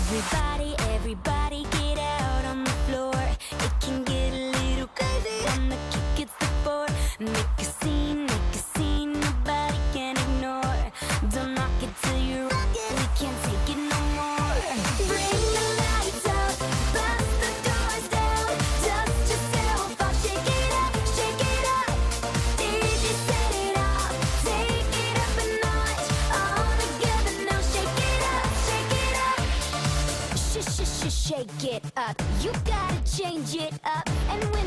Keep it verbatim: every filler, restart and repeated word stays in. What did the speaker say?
Everybody, everybody get out on the floor. It can get a little crazy when the kick hits the floor. Make a scene, make a scene, nobody can ignore. Don't knock it till you rock it, we can't take it no more. Bring the lights up, bust the doors down. Dust yourself off, shake it up, shake it up. D J set it off, take it up a notch. All together now, shake it up, shake it up. Sh sh sh shake it up. You gotta change it up. And when